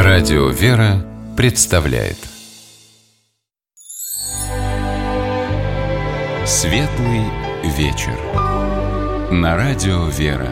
Радио «Вера» представляет Светлый вечер на Радио «Вера».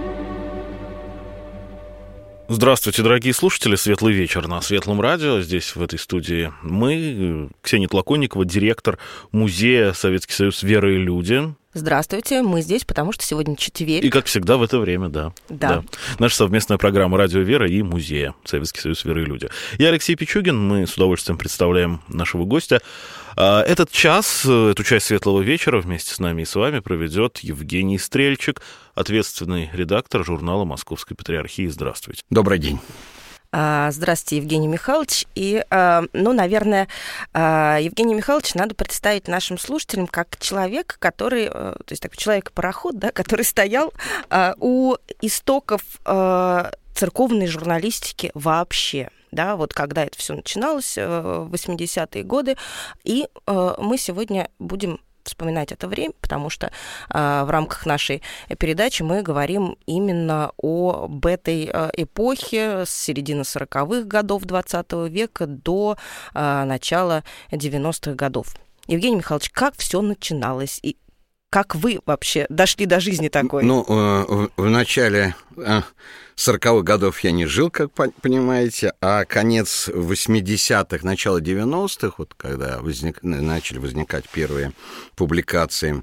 Здравствуйте, дорогие слушатели. Светлый вечер на Светлом радио. Здесь, в этой студии, мы, Ксения Тлаконникова, директор музея «Советский Союз. Вера и люди». Здравствуйте, мы здесь, потому что сегодня четверг. И, как всегда, в это время, да. Наша совместная программа «Радио Вера» и музея «Советский Союз. Вера и люди». Я Алексей Пичугин, мы с удовольствием представляем нашего гостя. Этот час, эту часть Светлого вечера вместе с нами и с вами проведет Евгений Стрельчик, ответственный редактор журнала «Московской Патриархии». Здравствуйте. Добрый день. Здравствуйте, Евгений Михайлович. И, наверное, Евгений Михайлович надо представить нашим слушателям как человек, который, то есть такой человек-пароход, да, который стоял у истоков церковной журналистики вообще. Да, вот когда это все начиналось в 80-е годы. И мы сегодня будем вспоминать это время, потому что в рамках нашей передачи мы говорим именно об этой эпохе с середины 40-х годов 20 века до начала 90-х годов. Евгений Михайлович, как все начиналось и как вы вообще дошли до жизни такой? В начале 40-х годов я не жил, как понимаете, а конец 80-х, начало 90-х, вот когда начали возникать первые публикации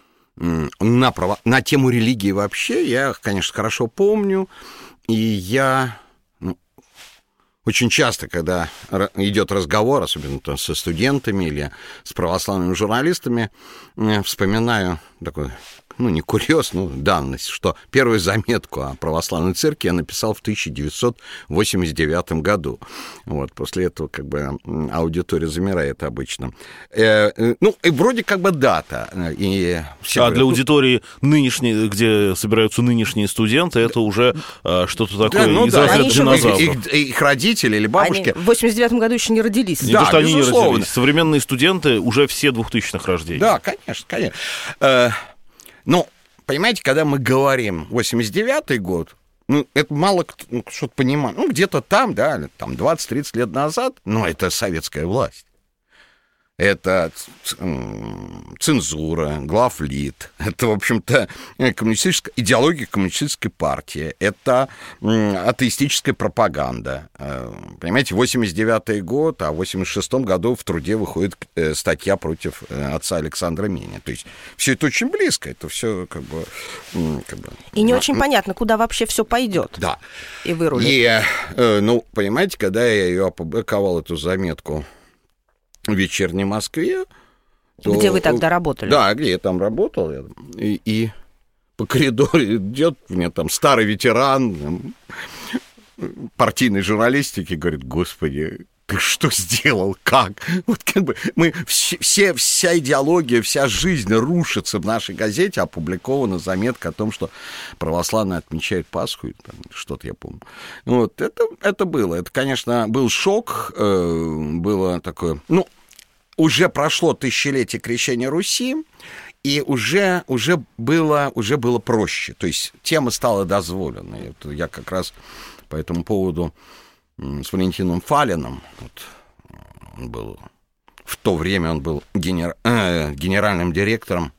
на тему религии вообще, я, конечно, хорошо помню, и я очень часто, когда идет разговор, особенно там со студентами или с православными журналистами, вспоминаю такой, не курьез, данность, что первую заметку о православной церкви я написал в 1989 году. Вот, после этого аудитория замирает обычно. И вроде дата. И все для аудитории нынешней, где собираются нынешние студенты, это уже что-то такое из разряда динозавров. Их родители или бабушки. Они в 89 году еще не родились. Не то, что они не родились. Современные студенты уже все 2000-х рождений. Да, конечно. Понимаете, когда мы говорим 89-й год, это мало кто что-то понимает. Где-то там, 20-30 лет назад, это советская власть. Это цензура, главлит, это, в общем-то, идеология коммунистической партии, это атеистическая пропаганда. Понимаете, 89-й год, а в 86-м году в «Труде» выходит статья против отца Александра Меня. То есть все это очень близко, это все И не очень понятно, куда вообще все пойдет. Да. И вырулит. И, понимаете, когда я ее опубликовал, эту заметку, в «Вечерней Москве». Где вы тогда работали? Да, где я там работал. И по коридору идет мне там старый ветеран партийной журналистики, говорит: «Господи, ты что сделал? Как?» Вот мы вся идеология, вся жизнь рушится в нашей газете, опубликована заметка о том, что православные отмечают Пасху, что-то я помню. Вот, это было. Это, конечно, был шок, было такое... уже прошло тысячелетие крещения Руси, и уже было проще. То есть тема стала дозволенной. Я как раз по этому поводу с Валентином Фалиным, он был, в то время он был генеральным директором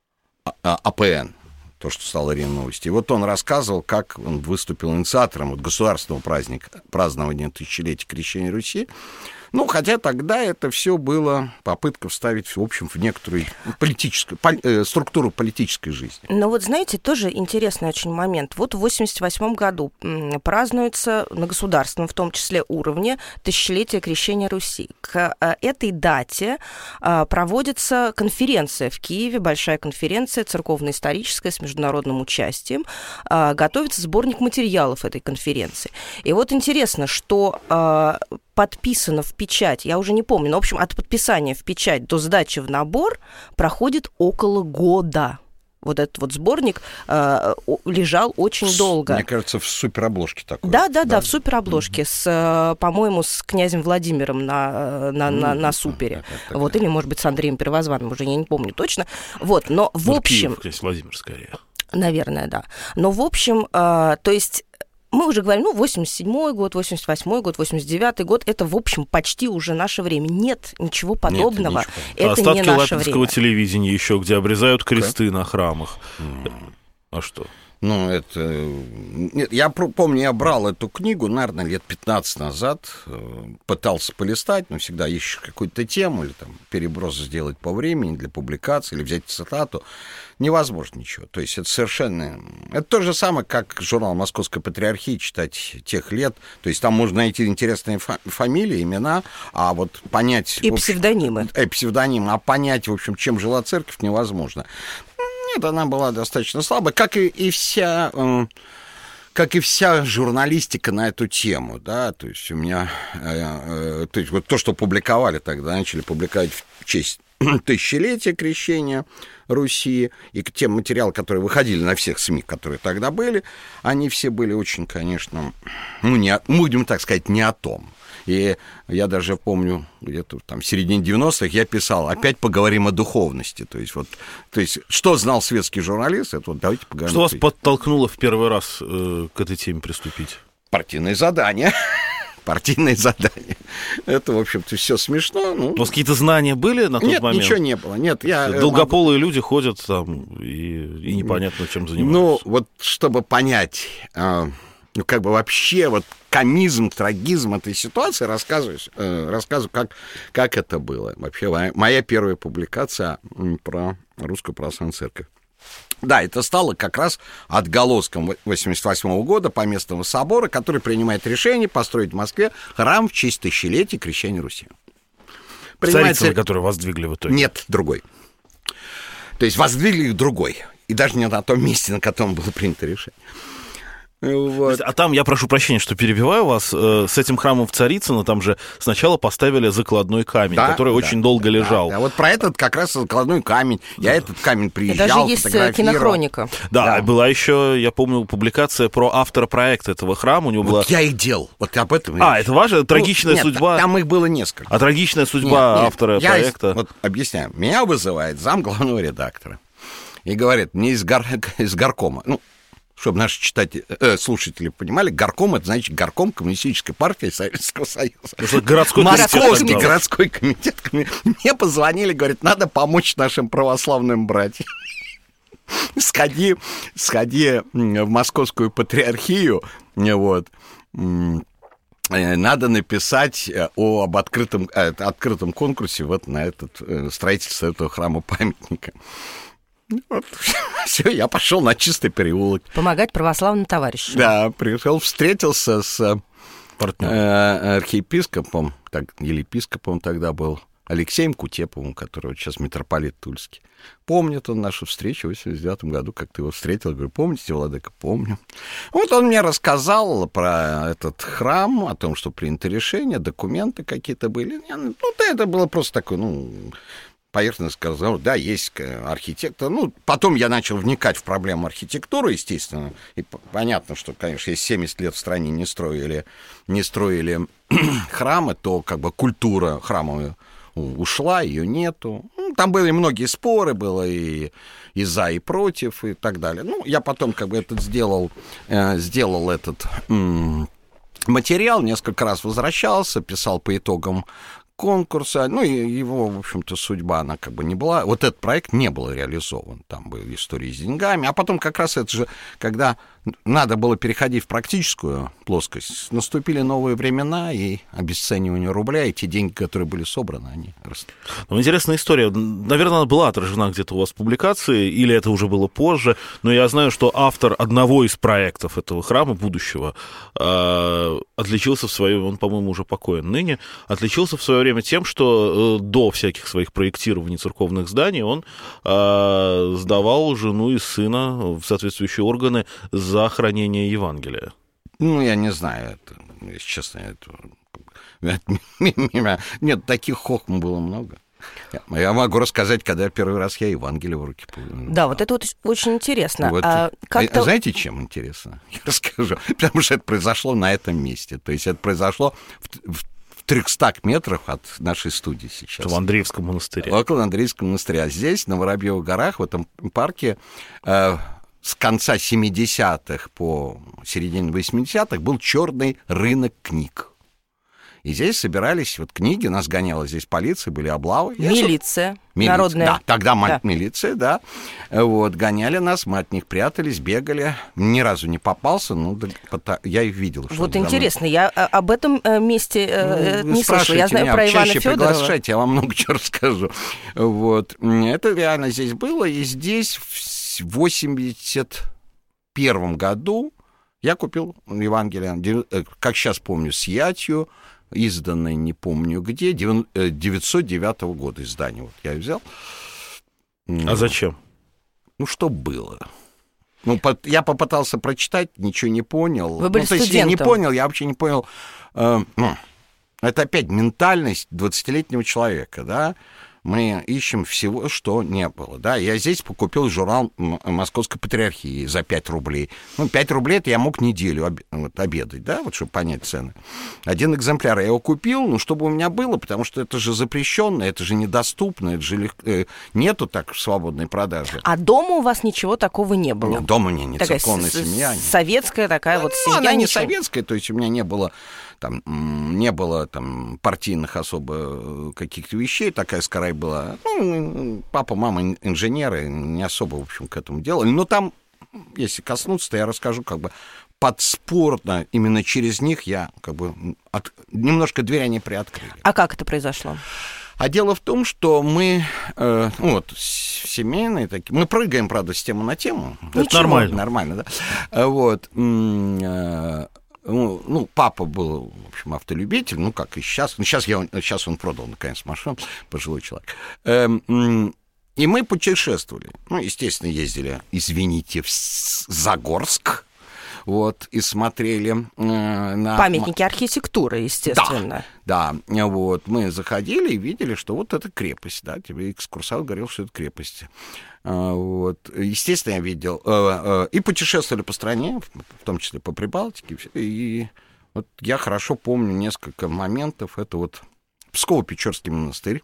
АПН, то, что стало РИА Новости. И вот он рассказывал, как он выступил инициатором государственного празднования тысячелетия крещения Руси. Хотя тогда это все было попытка вставить, в общем, в некоторую структуру политической жизни. Но знаете, тоже интересный очень момент. Вот в 1988 году празднуется на государственном, в том числе, уровне тысячелетие крещения Руси. К этой дате проводится конференция в Киеве, большая конференция церковно-историческая с международным участием. Готовится сборник материалов этой конференции. И вот интересно, что подписано в печать, я уже не помню, но, в общем, от подписания в печать до сдачи в набор проходит около года. Вот этот сборник лежал очень долго. Мне кажется, в суперобложке такой. Да, в суперобложке, по-моему, с князем Владимиром на супере. Или, может быть, с Андреем Первозванным, уже я не помню точно. Но в общем... Киев, князь Владимир, скорее. Наверное, да. Но, в общем, то есть мы уже говорим, 87-й год, 88-й год, 89-й год, это, в общем, почти уже наше время. Нет ничего подобного. Это остатки не наше латинского время. телевидения еще, где обрезают кресты на храмах. А что? Нет, я помню, я брал эту книгу, наверное, лет 15 назад, пытался полистать, но всегда ищешь какую-то тему или там переброс сделать по времени для публикации, или взять цитату. Невозможно ничего. То есть это совершенно... Это то же самое, как журнал «Московской патриархии» читать тех лет. То есть там можно найти интересные фамилии, имена, а вот понять... И псевдонимы. Псевдонимы. А понять, в общем, чем жила церковь, невозможно. Нет, она была достаточно слабая, как и вся журналистика на эту тему, да, то есть у меня, то есть вот то, что публиковали тогда, начали публиковать в честь тысячелетия крещения Руси, и те материалы, которые выходили на всех СМИ, которые тогда были, они все были очень, конечно, будем так сказать, не о том. И я даже помню, где-то там в середине 90-х я писал, опять поговорим о духовности. То есть, что знал светский журналист, это вот давайте поговорим. Что вас подтолкнуло в первый раз к этой теме приступить? Партийные задания. Партийные задания. Это, в общем-то, все смешно. У вас какие-то знания были на тот момент? Нет, ничего не было. Нет, долгополые люди ходят там, и непонятно, чем занимаются. Вот чтобы понять... вообще вот комизм, трагизм этой ситуации рассказываю, как это было. Вообще моя первая публикация про Русскую Православную Церковь. Да, это стало как раз отголоском 1988 года Поместного собора, который принимает решение построить в Москве храм в честь тысячелетия крещения Руси. Царицыно, который воздвигли в итоге? Нет, другой. То есть воздвигли другой. И даже не на том месте, на котором было принято решение. Вот. А там, я прошу прощения, что перебиваю вас, с этим храмом в Царицыно там же сначала поставили закладной камень, который очень долго лежал. Да, вот про этот как раз закладной камень. Я этот камень приезжал, даже есть кинохроника. Да, была еще, я помню, публикация про автора проекта этого храма. У него была... я и делал, вот об этом. Это ваша трагичная судьба? Там их было несколько. А трагичная судьба автора проекта? Вот объясняю. Меня вызывает зам главного редактора и говорит, мне из горкома, чтобы наши слушатели понимали, горком — это значит горком Коммунистической партии Советского Союза. Московский городской комитет. Мне позвонили, говорят, надо помочь нашим православным братьям. Сходи в Московскую патриархию, вот. Надо написать об открытом конкурсе вот на строительство этого храма-памятника. Вот. Все, я пошел на Чистый переулок. Помогать православным товарищам. Да, пришел, встретился с архиепископом, или епископом тогда был, Алексеем Кутеповым, который вот сейчас митрополит Тульский. Помнит он нашу встречу в 1989 году, как ты его встретил. Говорю, помните, владыка? Помню. Вот он мне рассказал про этот храм, о том, что принято решение, документы какие-то были. Это было просто такое, поверхностно сказал, да, есть архитектор. Потом я начал вникать в проблему архитектуры, естественно. И понятно, что, конечно, если 70 лет в стране не строили храмы, то как бы культура храмовая ушла, ее нету. Там были многие споры, было и за, и против, и так далее. Я потом как бы сделал этот материал, несколько раз возвращался, писал по итогам конкурса, и его, в общем-то, судьба, она как бы не была... Вот этот проект не был реализован, там были истории с деньгами, а потом как раз это же, когда надо было переходить в практическую плоскость, наступили новые времена, и обесценивание рубля, и те деньги, которые были собраны, они растут. Интересная история. Наверное, она была отражена где-то у вас в публикации, или это уже было позже, но я знаю, что автор одного из проектов этого храма будущего отличился в свое... Он, по-моему, уже покоен ныне, отличился в свое время тем, что до всяких своих проектирований церковных зданий он сдавал жену и сына в соответствующие органы за хранение Евангелия. Я не знаю, если честно, нет, таких хохм было много. Я могу рассказать, когда первый раз я Евангелие в руки получил. Да, вот это вот очень интересно. Знаете, чем интересно? Я расскажу. Потому что это произошло на этом месте. То есть это произошло в 300 метрах от нашей студии сейчас. В Андреевском монастыре. Около Андреевского монастыря. Здесь, на Воробьевых горах, в этом парке, с конца 70-х по середину 80-х был черный рынок книг. И здесь собирались вот книги, нас гоняла здесь полиция, были облавы. Милиция, народная. Да, тогда милиция, да. Вот, гоняли нас, мы от них прятались, бегали. Ни разу не попался, но я их видел. Вот интересно, я об этом месте не слышала. Я знаю про Ивана Фёдорова. Приглашайте, я вам много чего расскажу. Вот. Это реально здесь было, и здесь в 81 году я купил Евангелие, как сейчас помню, с ятью, изданное не помню где, 909 года издание. Вот я взял. А зачем? Ну, что было? Ну, я попытался прочитать, ничего не понял. Вы были студентом. Я не понял, я вообще не понял. Это опять ментальность 20-летнего человека, да? Мы ищем всего, что не было, да. Я здесь купил журнал Московской Патриархии за 5 рублей. Ну, 5 рублей это я мог неделю обедать, да, вот чтобы понять цены. Один экземпляр я его купил, ну, чтобы у меня было, потому что это же запрещенно, это же недоступно, это же нету так свободной продажи. А дома у вас ничего такого не было? Нет, дома у меня не церковная семья. Советская такая вот семья? Она не советская, то есть у меня не было там партийных особо каких-то вещей, такая скорее была. Ну, папа, мама инженеры, не особо, в общем, к этому делали. Но там, если коснуться, то я расскажу как бы подспорно, именно через них я как бы немножко дверь они приоткрыли. А как это произошло? А дело в том, что мы, семейные такие, мы прыгаем, правда, с темы на тему. Это нормально. Нормально, да. Вот. Ну, папа был, в общем, автолюбитель, ну, как и сейчас. Ну, сейчас он продал, наконец, машину, пожилой человек. И мы путешествовали. Ну, естественно, ездили, извините, в Загорск. Вот, и смотрели на... Памятники архитектуры, естественно. Да, вот, мы заходили и видели, что вот это крепость, да, тебе экскурсовод говорил, что это крепость. Вот, естественно, я видел, и путешествовали по стране, в том числе по Прибалтике, и вот я хорошо помню несколько моментов, это вот Псково-Печорский монастырь,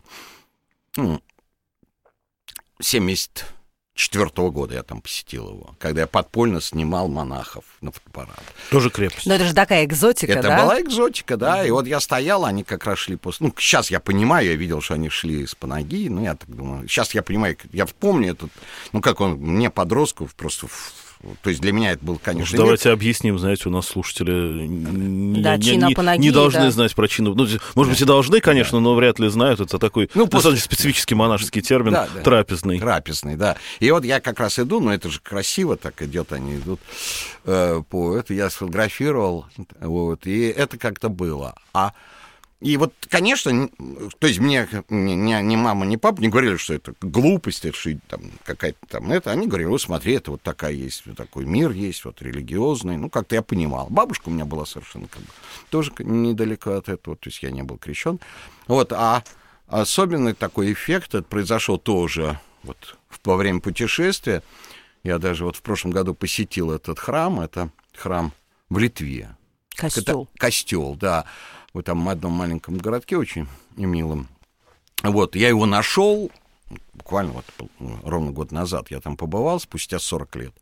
1974 года я там посетил его, когда я подпольно снимал монахов на фотоаппарат. Тоже крепость. Но это же такая экзотика, это да? Это была экзотика, да, и вот я стоял, они как раз шли после... Ну, сейчас я понимаю, я видел, что они шли с Панагии, ну, я так думаю, сейчас я понимаю, я помню этот, ну, как он, мне, подростку, просто... То есть для меня это был, конечно... Давайте объясним, знаете, у нас слушатели не должны знать про чину. Ну, может быть, и должны, конечно, но вряд ли знают. Это такой достаточно специфический монашеский термин, трапезный. Трапезный, да. И вот я как раз иду, но это же красиво так идет, они идут по это. Я сфотографировал, вот, и это как-то было. И вот, конечно, то есть мне ни мама, ни папа не говорили, что это глупость, это там, какая-то там это. Они говорили, вот смотри, это вот такая есть, вот такой мир есть, вот религиозный. Ну, как-то я понимал. Бабушка у меня была совершенно как бы тоже недалеко от этого, то есть я не был крещен. Вот, а особенный такой эффект это произошел тоже вот во время путешествия. Я даже вот в прошлом году посетил этот храм, это храм в Литве. Костел, да. В этом одном маленьком городке очень милом. Вот, я его нашел буквально вот ровно год назад. Я там побывал спустя 40 лет.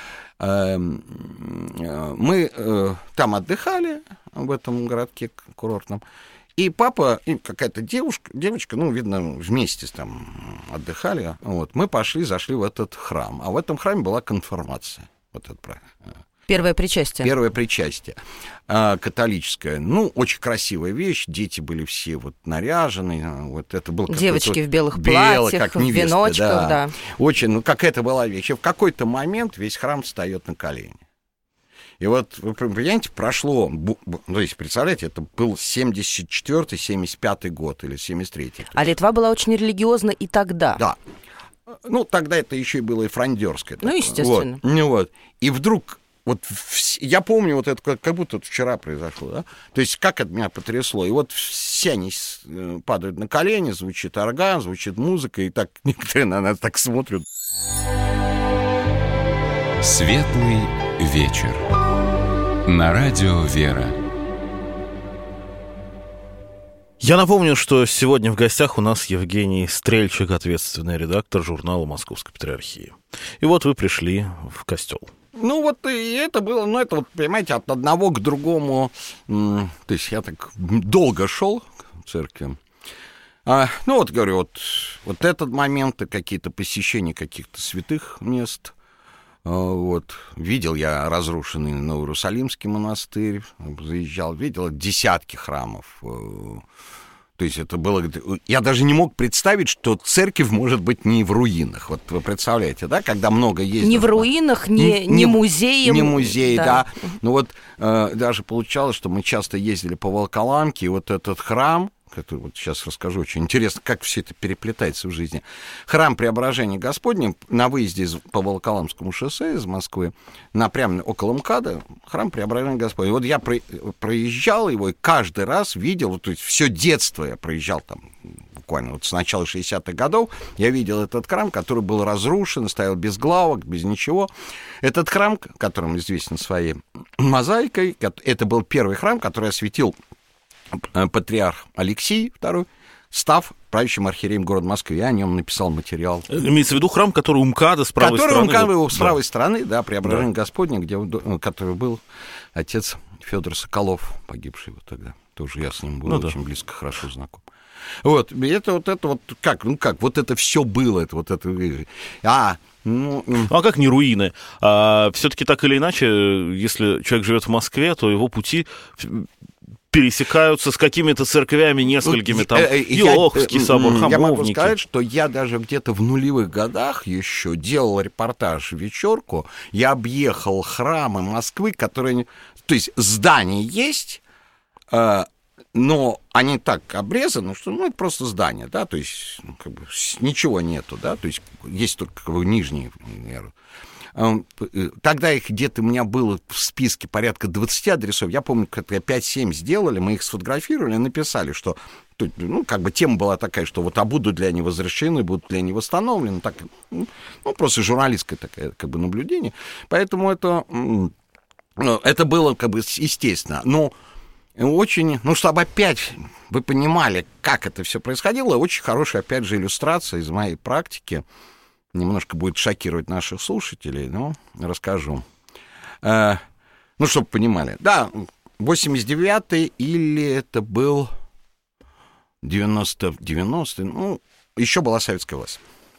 Мы там отдыхали, в этом городке курортном. И папа, и какая-то девочка, ну, видно, вместе там отдыхали. Вот, мы зашли в этот храм. А в этом храме была конфирмация. Вот это правильно. Первое причастие. Первое причастие. Католическое. Ну, очень красивая вещь. Дети были все вот наряжены. Вот это был девочки в белых платьях, как в невесты, веночках, да. Очень, ну, какая-то была вещь. И в какой-то момент весь храм встает на колени. И вот, вы понимаете, прошло, то есть, представляете, это был 74-й, 75-й год или 73-й. А Литва была очень религиозна и тогда. Да. Ну, тогда это еще и было и фрондерское. Ну, естественно. Вот. И вдруг... Вот я помню, вот это как будто вчера произошло, да? То есть как это меня потрясло. И вот все они падают на колени, звучит орган, звучит музыка, и так некоторые на нас так смотрят. Светлый вечер. На радио «Вера». Я напомню, что сегодня в гостях у нас Евгений Стрельчик, ответственный редактор журнала «Московской Патриархии». И вот вы пришли в костел. Ну, вот и это было, ну, это вот, понимаете, от одного к другому. То есть я так долго шел в церкви. Ну, вот, говорю, вот этот момент, какие-то посещения каких-то святых мест. Вот. Видел я разрушенный Новоиерусалимский монастырь, заезжал, видел десятки храмов. То есть это было... Я даже не мог представить, что церковь может быть не в руинах. Вот вы представляете, да, когда много ездят... Не в руинах, не музеем. Не музей, да. Ну вот даже получалось, что мы часто ездили по Волоколамке, и вот этот храм, который вот сейчас расскажу, очень интересно, как все это переплетается в жизни. Храм Преображения Господня на выезде по Волоколамскому шоссе из Москвы, прямо около МКАДа, храм Преображения Господня. Вот я проезжал его и каждый раз видел, то есть все детство я проезжал там, буквально вот с начала 60-х годов, я видел этот храм, который был разрушен, стоял без главок, без ничего. Этот храм, которым известен своей мозаикой, это был первый храм, который осветил патриарх Алексий II, став правящим архиереем города Москвы. Я о нем написал материал. Имеется в виду храм, который у МКАДа с правой стороны? Который у МКАДа с правой стороны, да, Преображение Господне, который был отец Федор Соколов, погибший вот тогда. Тоже я с ним был очень близко, хорошо знаком. Вот, это как вот это все было, а как не руины? Все-таки так или иначе, если человек живет в Москве, то его пути пересекаются с какими-то церквями, несколькими, там, Иооховский собор, Хамовники. Я могу сказать, что я даже где-то в нулевых годах еще делал репортаж «Вечерку», я объехал храмы Москвы, которые... То есть здания есть, но они так обрезаны, что это просто здание, да, то есть ничего нету, да, то есть есть только нижние, наверное. Тогда их где-то у меня было в списке порядка 20 адресов. Я помню, как 5-7 сделали, мы их сфотографировали, написали, что тема была такая, что вот будут ли они возвращены, будут ли они восстановлены. Так, просто журналистское такое наблюдение. Поэтому это было естественно. Но очень, чтобы опять вы понимали, как это все происходило, очень хорошая, опять же, иллюстрация из моей практики. Немножко будет шокировать наших слушателей, но расскажу. Чтобы понимали. Да, 89-й или это был 90-й, еще была советская власть.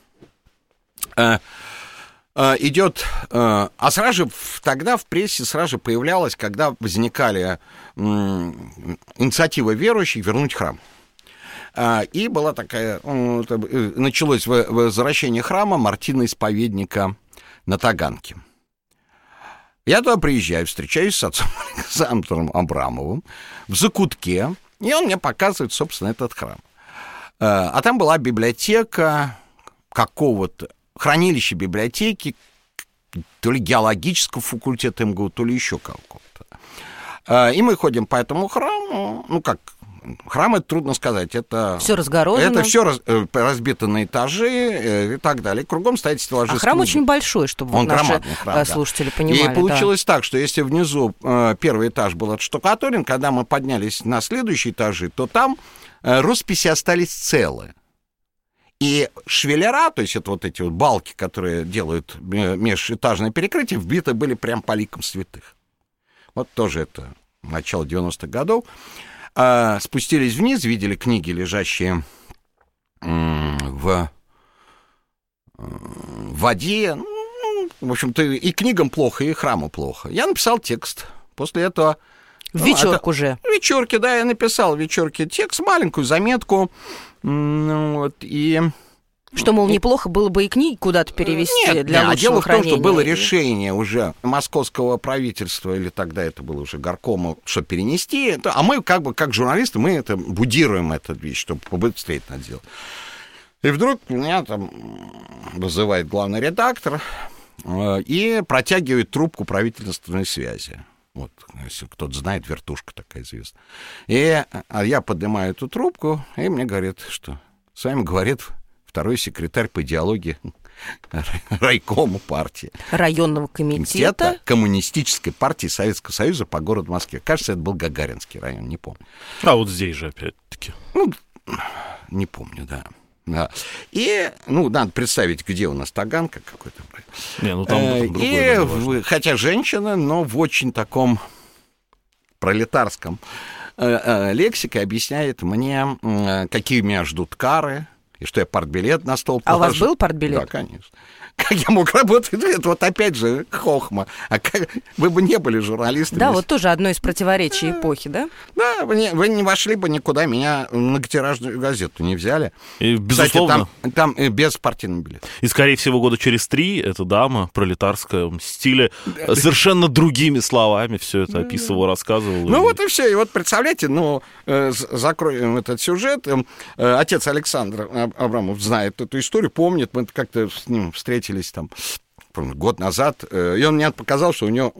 Идет... А сразу же тогда в прессе сразу же появлялось, когда возникали инициативы верующих вернуть храм. И была такая, началось возвращение храма Мартина-исповедника на Таганке. Я туда приезжаю, встречаюсь с отцом Александром Абрамовым в закутке, и он мне показывает, собственно, этот храм. А там была библиотека какого-то, хранилище библиотеки, то ли геологического факультета МГУ, то ли еще какого-то. И мы ходим по этому храму, храм, это трудно сказать, это... Все разгорожено. Это все разбито на этажи и так далее. Кругом стоит стеллажи. А храм очень большой, чтобы наши слушатели понимали. И получилось так, что если внизу первый этаж был отштукатурен, когда мы поднялись на следующие этажи, то там росписи остались целы. И швеллера, то есть это вот эти вот балки, которые делают межэтажное перекрытие, вбиты были прям по ликам святых. Вот тоже это начало 90-х годов. Спустились вниз, видели книги, лежащие в воде. В общем-то, и книгам плохо, и храму плохо. Я написал текст. После этого... В вечерку же. В вечерке, да, я написал в вечерке текст, маленькую заметку. И... Что, мол, неплохо было бы и книги куда-то перевести для лучшего дело хранения. в том, что было решение уже московского правительства, или тогда это было уже горкома, что перенести. А мы, как журналисты, мы это будируем эту вещь, чтобы побыстрее это делать. И вдруг меня там вызывает главный редактор и протягивает трубку правительственной связи. Вот, если кто-то знает, вертушка такая известная. И я поднимаю эту трубку, и мне говорит, что с вами говорит второй секретарь по идеологии райкома партии. Районного комитета. Коммунистической партии Советского Союза по городу Москве. Кажется, это был Гагаринский район, не помню. А вот здесь же опять-таки. Ну, не помню, да. И, надо представить, где у нас Таганка какой-то. Не, там другой. Хотя женщина, но в очень таком пролетарском лексике объясняет мне, какие меня ждут кары, и что я партбилет на стол положу. А у вас был партбилет? Да, конечно. Как я мог работать? Это вот опять же хохма. Вы бы не были журналистами. Да, вот тоже одно из противоречий эпохи, да? Да, вы не вошли бы никуда, меня в многотиражную газету не взяли. И, безусловно. Кстати, там без партийного билета. И, скорее всего, года через 3 эта дама пролетарская в стиле совершенно другими словами все это описывала, рассказывала. Вот и все. И вот представляете, закроем этот сюжет. Отец Александр Абрамов знает эту историю, помнит. Мы как-то с ним встретились там год назад, и он мне показал, что у него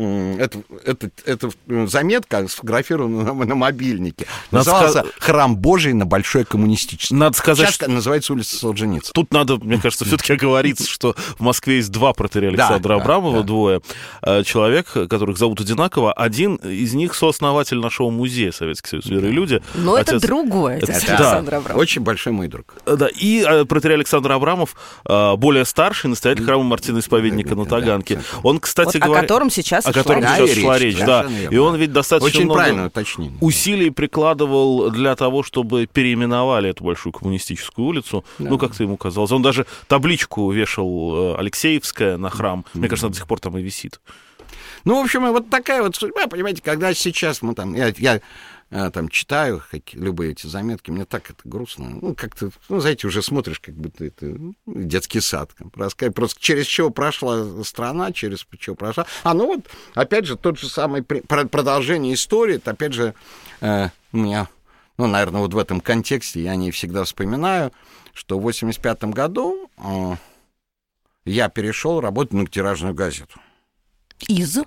эта заметка сфотографирована на мобильнике. Назывался «Храм Божий на Большой Коммунистической». Надо сказать, сейчас называется улица Солженицына. Тут надо, мне кажется, все-таки оговориться, что в Москве есть два протоиерея Александра Абрамова, двое человек, которых зовут одинаково. Один из них сооснователь нашего музея Советский Союз Веры и Люди. Но это другой отец Александр Абрамов. Очень большой мой друг. Да, и протоиерей Александр Абрамов, более старший, настоятель храма Мартина Исповедника на Таганке. Он, кстати говоря... О котором сейчас шла речь, да. И он ведь достаточно много усилий прикладывал для того, чтобы переименовали эту большую коммунистическую улицу. Да. Как-то ему казалось. Он даже табличку вешал Алексеевская на храм. Мне кажется, она до сих пор там и висит. В общем, вот такая вот судьба, понимаете, когда сейчас мы там... Я там читаю любые эти заметки, мне так это грустно. Как-то, знаете, уже смотришь, как будто это детский сад. Просто через чего прошла страна, через чего прошла. Опять же, тот же самый продолжение истории, это, опять же, у меня, наверное, вот в этом контексте я не всегда вспоминаю, что в 1985 году я перешел работать в многотиражную газету. Из?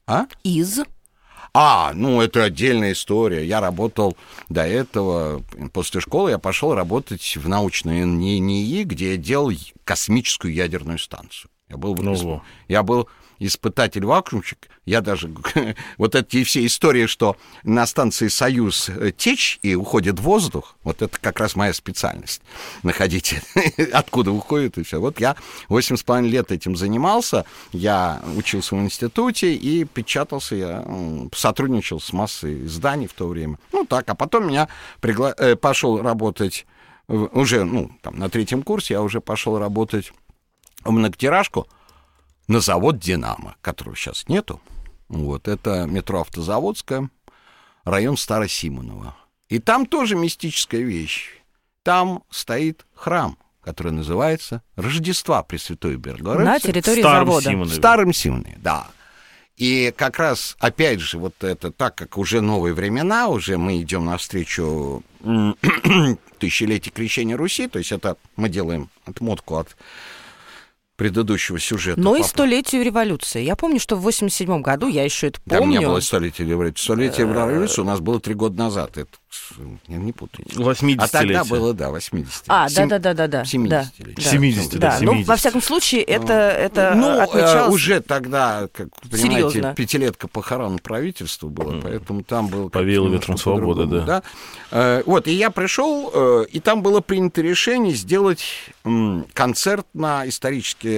Это отдельная история. Я работал до этого, после школы я пошел работать в научную НИИ, где я делал космическую ядерную станцию. Я был испытатель-вакуумщик. Я даже... Вот эти все истории, что на станции «Союз» течь и уходит воздух, вот это как раз моя специальность. Находите, откуда уходит и все. Вот я 8,5 лет этим занимался. Я учился в институте и печатался. Я сотрудничал с массой изданий в то время. А потом меня пошел работать уже, на 3-м курсе я уже пошел работать в многотиражку на завод «Динамо», которого сейчас нету. Это метро Автозаводская, район Старосимонова. И там тоже мистическая вещь. Там стоит храм, который называется Рождества Пресвятой Богородицы. На территории завода. В Старом Симонове, да. И как раз, опять же, вот это, так как уже новые времена, уже мы идем навстречу тысячелетию крещения Руси, то есть это мы делаем отмотку от предыдущего сюжета. Но и столетию революции. Я помню, что в 1987 году, я еще это помню... Там не было столетия революции. Столетие революции у нас было 3 года назад. Это, не путайте. 80-летие. А тогда было, 80. Да. 70-летие. 70, да. 70. Во всяком случае, это отмечалось... уже тогда, как понимаете, 5-летка похорон правительства было, поэтому там было... Повеяло ветром свободы, да. И я пришел, и там было принято решение сделать концерт на исторический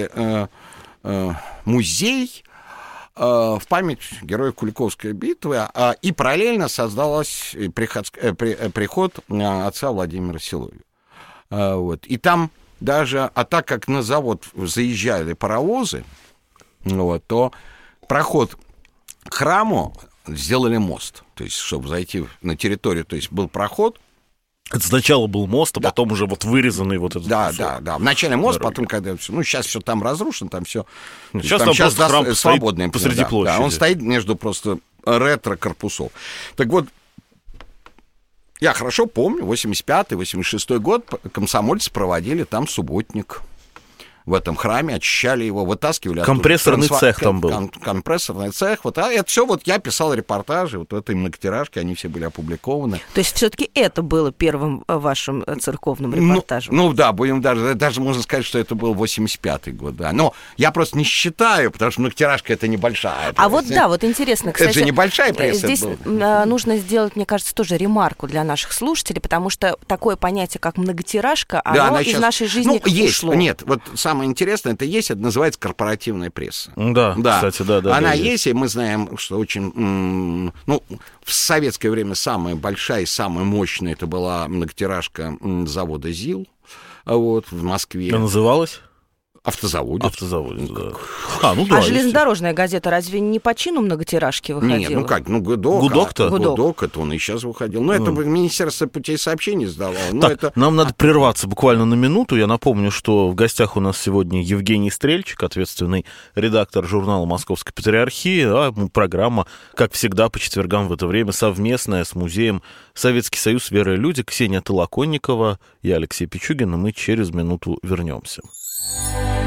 музей в память героев Куликовской битвы, и параллельно создалась приход отца Владимира Силовьева. И там даже, так как на завод заезжали паровозы, то проход к храму сделали мост, то есть чтобы зайти на территорию, то есть был проход. Это сначала был мост, а потом уже вырезанный вот этот... Да. Вначале мост, потом, когда все... сейчас все там разрушено, там все... Сейчас храм свободный посреди площади. Он стоит между просто ретро-корпусов. Так вот, я хорошо помню, 85-й, 86-й год комсомольцы проводили там субботник. в этом храме, очищали его, вытаскивали. Компрессорный цех там был. Компрессорный цех. Вот, это все вот я писал репортажи, вот в этой многотиражке, они все были опубликованы. То есть все-таки это было первым вашим церковным репортажем? Ну да, будем даже можно сказать, что это был 85-й год, да. Но я просто не считаю, потому что многотиражка это небольшая пресса. А вот да, вот интересно, кстати. Это же небольшая пресса. Здесь нужно сделать, мне кажется, тоже ремарку для наших слушателей, потому что такое понятие, как многотиражка, оно из нашей жизни ушло. Нет, вот самое интересное, это называется корпоративная пресса. Да, кстати, да. Она есть, и мы знаем, что очень... в советское время самая большая и самая мощная это была многотиражка завода ЗИЛ, вот, в Москве. Как называлась? Автозаводец, да. А железнодорожная газета разве не по чину многотиражки выходила? Нет, Гудок, это он и сейчас выходил. Но это Министерство путей сообщений сдавало. Так, нам надо прерваться буквально на минуту. Я напомню, что в гостях у нас сегодня Евгений Стрельчик, ответственный редактор журнала «Московской патриархии», а программа, как всегда, по четвергам в это время совместная с музеем «Советский Союз. Вера и люди». Ксения Толоконникова, я Алексей Пичугин, и мы через минуту вернемся.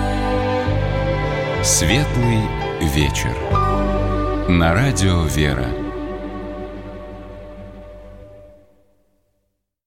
Светлый вечер. На радио «Вера».